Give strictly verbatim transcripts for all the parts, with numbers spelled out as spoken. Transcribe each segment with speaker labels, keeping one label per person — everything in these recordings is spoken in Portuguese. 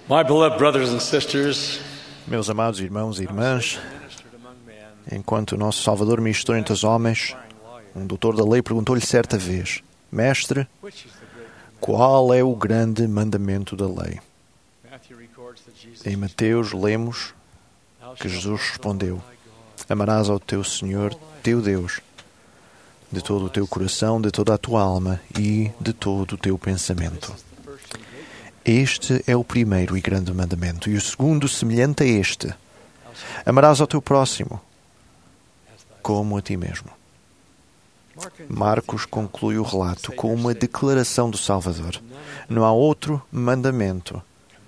Speaker 1: My beloved brothers and sisters,
Speaker 2: Meus amados irmãos e irmãs, enquanto o nosso Salvador ministrou entre os homens, um doutor da lei perguntou-lhe certa vez: Mestre, qual é o grande mandamento da lei? Em Mateus lemos que Jesus respondeu: Amarás ao teu Senhor, teu Deus, de todo o teu coração, de toda a tua alma e de todo o teu pensamento. Este é o primeiro e grande mandamento. E o segundo, semelhante a este: amarás ao teu próximo como a ti mesmo. Marcos conclui o relato com uma declaração do Salvador: não há outro mandamento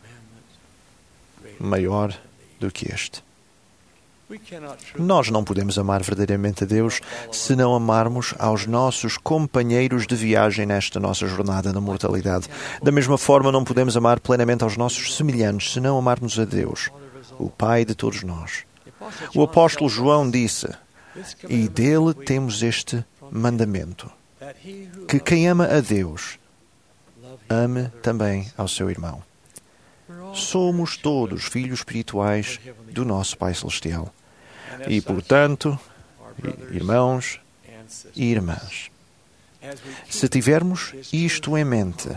Speaker 2: maior do que este. Nós não podemos amar verdadeiramente a Deus se não amarmos aos nossos companheiros de viagem nesta nossa jornada na mortalidade. Da mesma forma, não podemos amar plenamente aos nossos semelhantes se não amarmos a Deus, o Pai de todos nós. O apóstolo João disse: e dele temos este mandamento, que quem ama a Deus, ame também ao seu irmão. Somos todos filhos espirituais do nosso Pai Celestial. E, portanto, irmãos e irmãs, se tivermos isto em mente,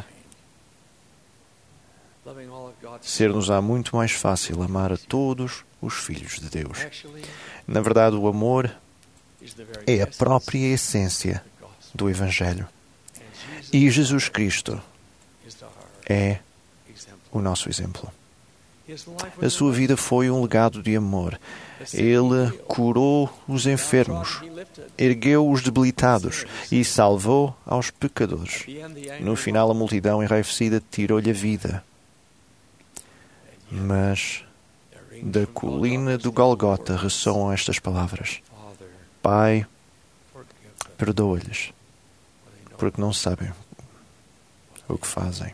Speaker 2: ser-nos-á muito mais fácil amar a todos os filhos de Deus. Na verdade, o amor é a própria essência do Evangelho. E Jesus Cristo é o nosso exemplo. A sua vida foi um legado de amor. Ele curou os enfermos, ergueu os debilitados e salvou aos pecadores. No final, a multidão enraivecida tirou-lhe a vida. Mas da colina do Golgota ressoam estas palavras: Pai, perdoa-lhes, porque não sabem o que fazem.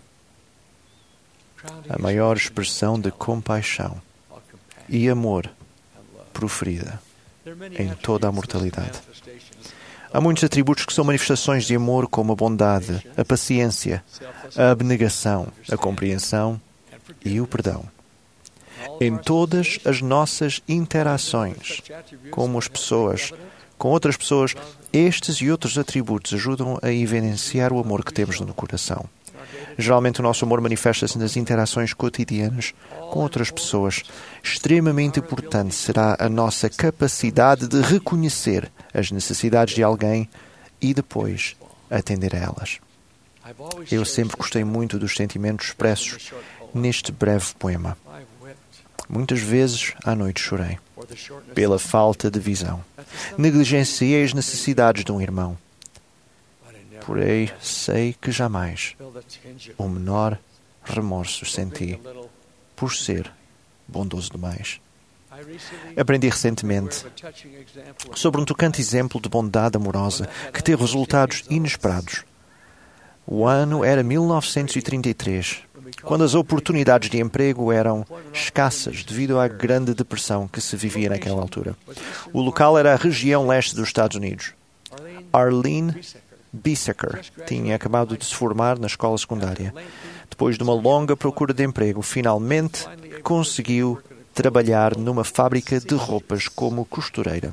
Speaker 2: A maior expressão de compaixão e amor proferida em toda a mortalidade. Há muitos atributos que são manifestações de amor, como a bondade, a paciência, a abnegação, a compreensão e o perdão. Em todas as nossas interações com as pessoas, com outras pessoas, estes e outros atributos ajudam a evidenciar o amor que temos no coração. Geralmente o nosso amor manifesta-se nas interações cotidianas com outras pessoas. Extremamente importante será a nossa capacidade de reconhecer as necessidades de alguém e depois atender a elas. Eu sempre gostei muito dos sentimentos expressos neste breve poema. Muitas vezes à noite chorei pela falta de visão. Negligenciei as necessidades de um irmão. Porém, sei que jamais o menor remorso senti por ser bondoso demais. Aprendi recentemente sobre um tocante exemplo de bondade amorosa que teve resultados inesperados. O ano era mil novecentos e trinta e três, quando as oportunidades de emprego eram escassas devido à Grande Depressão que se vivia naquela altura. O local era a região leste dos Estados Unidos. Arlene Bissaker tinha acabado de se formar na escola secundária. Depois de uma longa procura de emprego, finalmente conseguiu trabalhar numa fábrica de roupas como costureira.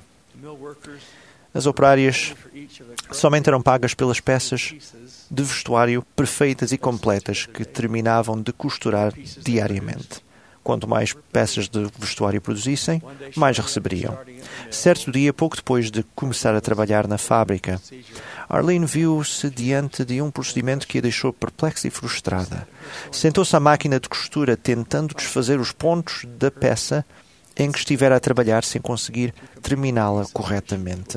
Speaker 2: As operárias somente eram pagas pelas peças de vestuário perfeitas e completas que terminavam de costurar diariamente. Quanto mais peças de vestuário produzissem, mais receberiam. Certo dia, pouco depois de começar a trabalhar na fábrica, Arlene viu-se diante de um procedimento que a deixou perplexa e frustrada. Sentou-se à máquina de costura, tentando desfazer os pontos da peça em que estivera a trabalhar sem conseguir terminá-la corretamente.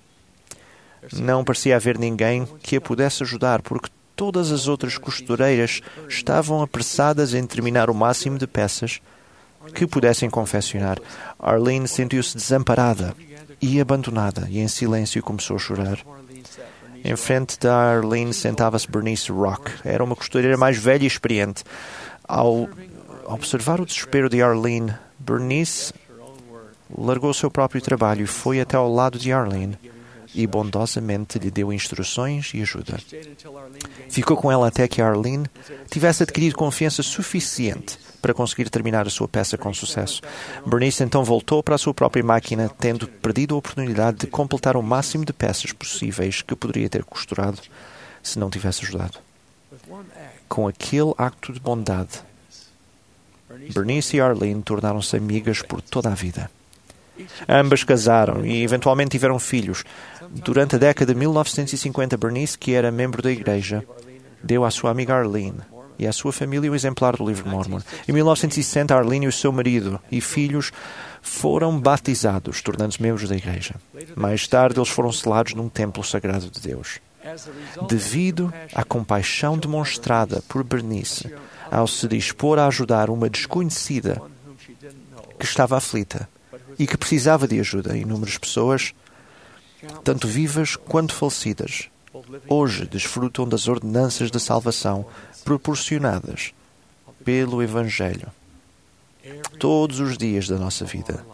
Speaker 2: Não parecia haver ninguém que a pudesse ajudar, porque todas as outras costureiras estavam apressadas em terminar o máximo de peças que pudessem confeccionar. Arlene sentiu-se desamparada e abandonada, e em silêncio começou a chorar. Em frente da Arlene sentava-se Bernice Rock. Era uma costureira mais velha e experiente. Ao observar o desespero de Arlene, Bernice largou o seu próprio trabalho e foi até ao lado de Arlene, e bondosamente lhe deu instruções e ajuda. Ficou com ela até que Arlene tivesse adquirido confiança suficiente para conseguir terminar a sua peça com sucesso. Bernice então voltou para a sua própria máquina, tendo perdido a oportunidade de completar o máximo de peças possíveis que poderia ter costurado se não tivesse ajudado. Com aquele acto de bondade, Bernice e Arlene tornaram-se amigas por toda a vida. Ambas casaram e eventualmente tiveram filhos. Durante a década de mil novecentos e cinquenta, Bernice, que era membro da igreja, deu à sua amiga Arlene e à sua família o exemplar do livro de Mormon. Em mil novecentos e sessenta, Arlene e o seu marido e filhos foram batizados, tornando-se membros da igreja. Mais tarde, eles foram selados num templo sagrado de Deus. Devido à compaixão demonstrada por Bernice ao se dispor a ajudar uma desconhecida que estava aflita e que precisava de ajuda, inúmeras pessoas, tanto vivas quanto falecidas, hoje desfrutam das ordenanças de salvação proporcionadas pelo Evangelho. Todos os dias da nossa vida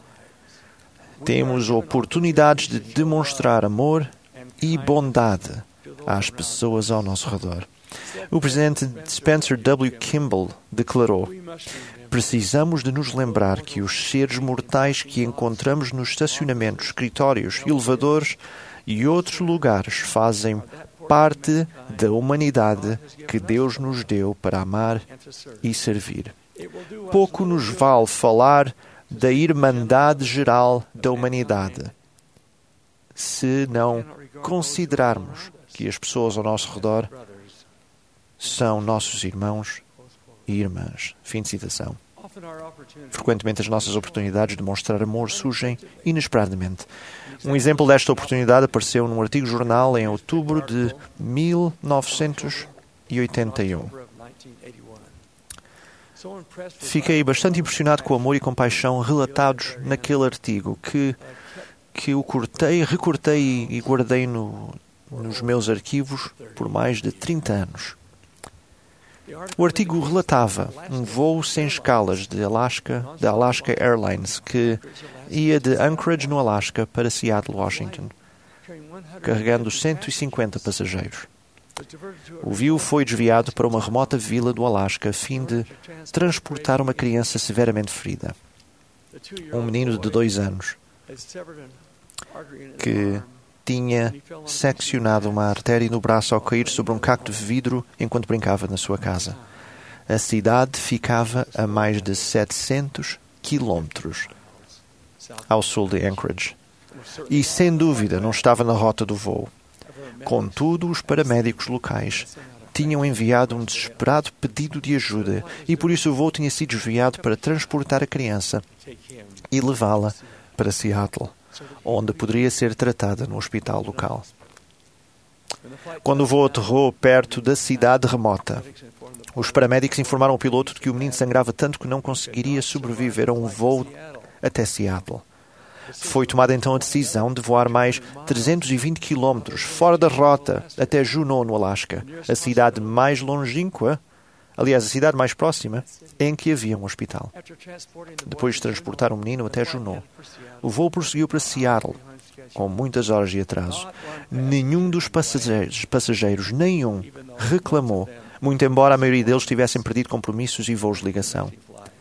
Speaker 2: temos oportunidades de demonstrar amor e bondade às pessoas ao nosso redor. O presidente Spencer W. Kimball declarou: precisamos de nos lembrar que os seres mortais que encontramos nos estacionamentos, escritórios, elevadores e outros lugares fazem parte da humanidade que Deus nos deu para amar e servir. Pouco nos vale falar da irmandade geral da humanidade se não considerarmos que as pessoas ao nosso redor são nossos irmãos e irmãs. Fim de citação. Frequentemente as nossas oportunidades de mostrar amor surgem inesperadamente. Um exemplo desta oportunidade apareceu num artigo de jornal em outubro de mil novecentos e oitenta e um. Fiquei bastante impressionado com o amor e compaixão relatados naquele artigo, que, que eu cortei, recortei e guardei no, nos meus arquivos por mais de trinta anos. O artigo relatava um voo sem escalas de Alaska, da Alaska Airlines, que ia de Anchorage, no Alasca, para Seattle, Washington, carregando cento e cinquenta passageiros. O voo foi desviado para uma remota vila do Alasca a fim de transportar uma criança severamente ferida. Um menino de dois anos que tinha seccionado uma artéria no braço ao cair sobre um cacto de vidro enquanto brincava na sua casa. A cidade ficava a mais de setecentos quilómetros ao sul de Anchorage e, sem dúvida, não estava na rota do voo. Contudo, os paramédicos locais tinham enviado um desesperado pedido de ajuda e, por isso, o voo tinha sido desviado para transportar a criança e levá-la para Seattle, onde poderia ser tratada no hospital local. Quando o voo aterrou perto da cidade remota, os paramédicos informaram o piloto de que o menino sangrava tanto que não conseguiria sobreviver a um voo até Seattle. Foi tomada então a decisão de voar mais trezentos e vinte quilómetros fora da rota até Juneau, no Alasca, a cidade mais longínqua, aliás, a cidade mais próxima, em que havia um hospital. Depois de transportar o menino até Juneau, o voo prosseguiu para Seattle, com muitas horas de atraso. Nenhum dos passageiros, passageiros nenhum, reclamou, muito embora a maioria deles tivessem perdido compromissos e voos de ligação.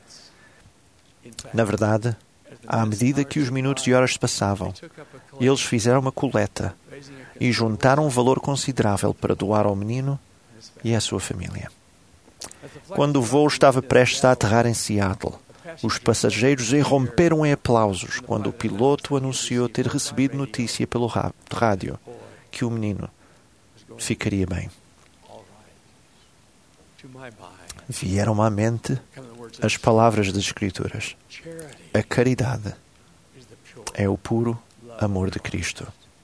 Speaker 2: Na verdade, à medida que os minutos e horas se passavam, eles fizeram uma coleta e juntaram um valor considerável para doar ao menino e à sua família. Quando o voo estava prestes a aterrar em Seattle, os passageiros irromperam em aplausos quando o piloto anunciou ter recebido notícia pelo rádio que o menino ficaria bem. Vieram à mente as palavras das Escrituras: a caridade é o puro amor de Cristo.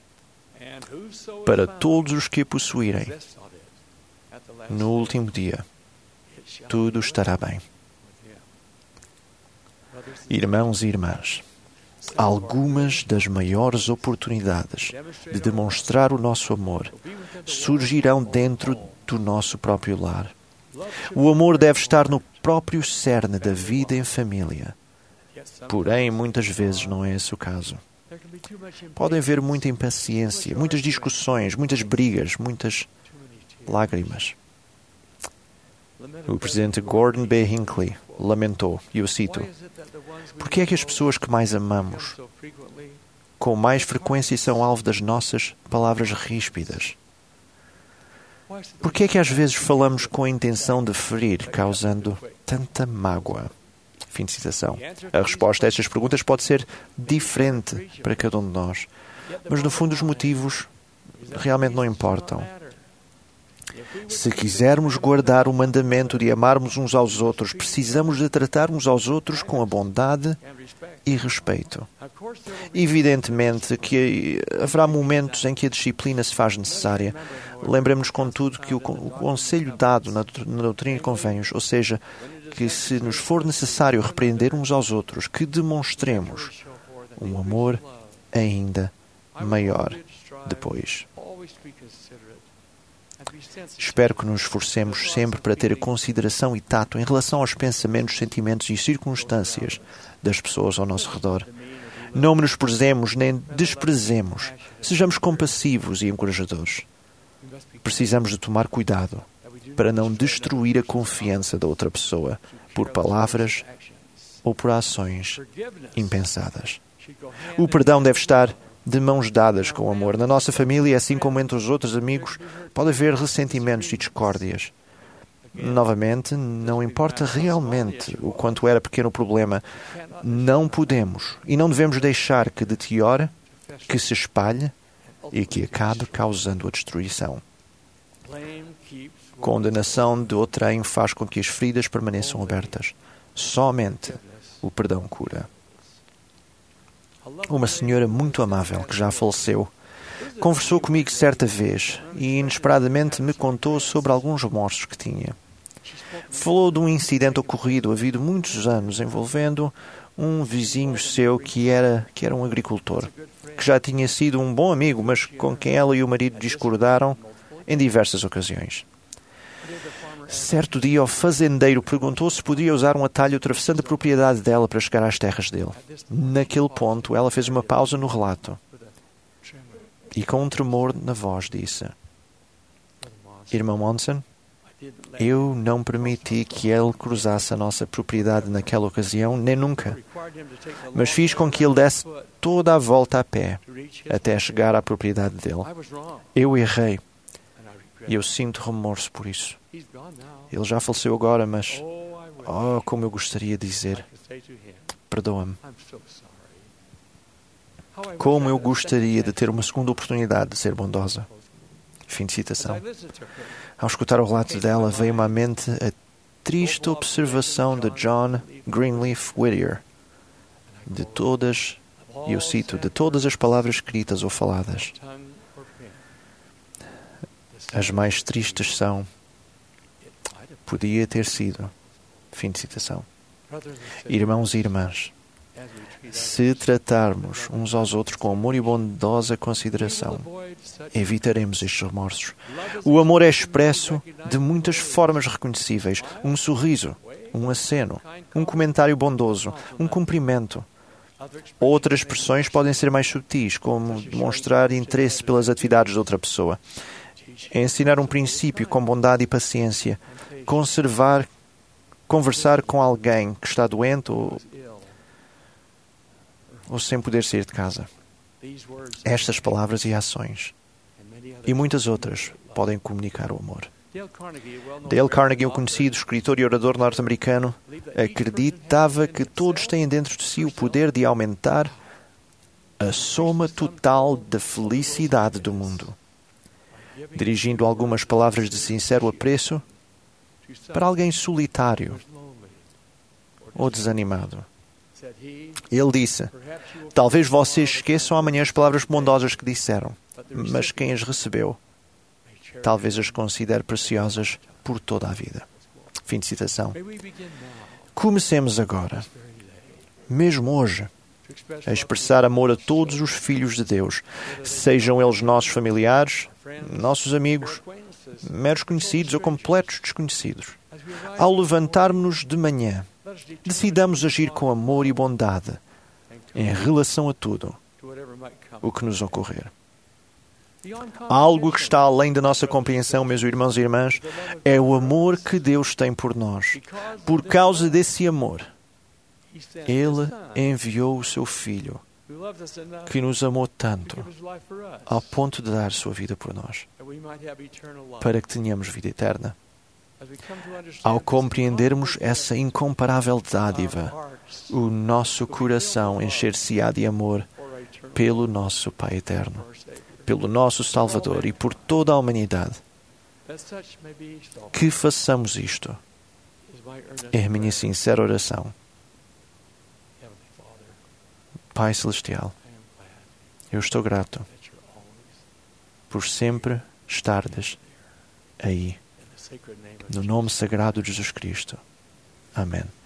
Speaker 2: Para todos os que a possuírem, no último dia, tudo estará bem. Irmãos e irmãs, algumas das maiores oportunidades de demonstrar o nosso amor surgirão dentro do nosso próprio lar. O amor deve estar no próprio cerne da vida em família. Porém, muitas vezes não é esse o caso. Pode haver muita impaciência, muitas discussões, muitas brigas, muitas lágrimas. O presidente Gordon B. Hinckley lamentou, e eu cito: "Por que é que as pessoas que mais amamos, com mais frequência são alvo das nossas palavras ríspidas? Por que é que às vezes falamos com a intenção de ferir, causando tanta mágoa?" Fim de citação. A resposta a estas perguntas pode ser diferente para cada um de nós, mas no fundo os motivos realmente não importam. Se quisermos guardar o mandamento de amarmos uns aos outros, precisamos de tratar uns aos outros com a bondade e respeito. Evidentemente que haverá momentos em que a disciplina se faz necessária. Lembremos-nos, contudo, que o conselho dado na doutrina e convênios, ou seja, que se nos for necessário repreender uns aos outros, que demonstremos um amor ainda maior depois. Espero que nos esforcemos sempre para ter consideração e tato em relação aos pensamentos, sentimentos e circunstâncias das pessoas ao nosso redor. Não menosprezemos nem desprezemos. Sejamos compassivos e encorajadores. Precisamos de tomar cuidado para não destruir a confiança da outra pessoa por palavras ou por ações impensadas. O perdão deve estar de mãos dadas com o amor. Na nossa família, assim como entre os outros amigos, pode haver ressentimentos e discórdias. Novamente, não importa realmente o quanto era pequeno o problema, não podemos e não devemos deixar que deteriore, que se espalhe e que acabe causando a destruição. Condenação de outrem faz com que as feridas permaneçam abertas. Somente o perdão cura. Uma senhora muito amável, que já faleceu, conversou comigo certa vez e inesperadamente me contou sobre alguns remorsos que tinha. Falou de um incidente ocorrido havia muitos anos envolvendo um vizinho seu que era, que era um agricultor, que já tinha sido um bom amigo, mas com quem ela e o marido discordaram em diversas ocasiões. Certo dia, o fazendeiro perguntou se podia usar um atalho atravessando a propriedade dela para chegar às terras dele. Naquele ponto, ela fez uma pausa no relato e, com um tremor na voz, disse: "Irmão Monson, eu não permiti que ele cruzasse a nossa propriedade naquela ocasião, nem nunca. Mas fiz com que ele desse toda a volta a pé, até chegar à propriedade dele. Eu errei. E eu sinto remorso por isso. Ele já faleceu agora, mas... Oh, como eu gostaria de dizer... Perdoa-me. Como eu gostaria de ter uma segunda oportunidade de ser bondosa." Fim de citação. Ao escutar o relato dela, veio-me à mente a triste observação de John Greenleaf Whittier. De todas, e eu cito, de todas as palavras escritas ou faladas, as mais tristes são: podia ter sido. Fim de citação. Irmãos e irmãs, se tratarmos uns aos outros com amor e bondosa consideração, evitaremos estes remorsos. O amor é expresso de muitas formas reconhecíveis: um sorriso, um aceno, um comentário bondoso, um cumprimento. Outras expressões podem ser mais sutis, como demonstrar interesse pelas atividades de outra pessoa, ensinar um princípio com bondade e paciência, conservar, conversar com alguém que está doente ou, ou sem poder sair de casa. Estas palavras e ações, e muitas outras, podem comunicar o amor. Dale Carnegie, um conhecido escritor e orador norte-americano, acreditava que todos têm dentro de si o poder de aumentar a soma total da felicidade do mundo. Dirigindo algumas palavras de sincero apreço para alguém solitário ou desanimado, ele disse: "Talvez vocês esqueçam amanhã as palavras bondosas que disseram, mas quem as recebeu, talvez as considere preciosas por toda a vida." Fim de citação. Comecemos agora, mesmo hoje, a expressar amor a todos os filhos de Deus, sejam eles nossos familiares, nossos amigos, meros conhecidos ou completos desconhecidos. Ao levantarmos-nos de manhã, decidamos agir com amor e bondade em relação a tudo, o que nos ocorrer. Algo que está além da nossa compreensão, meus irmãos e irmãs, é o amor que Deus tem por nós. Por causa desse amor, Ele enviou o seu Filho, que nos amou tanto, ao ponto de dar sua vida por nós, para que tenhamos vida eterna. Ao compreendermos essa incomparável dádiva, o nosso coração encher-se-á de amor pelo nosso Pai eterno, pelo nosso Salvador e por toda a humanidade. Que façamos isto. É a minha sincera oração. Pai Celestial, eu estou grato por sempre estares aí, no nome sagrado de Jesus Cristo. Amém.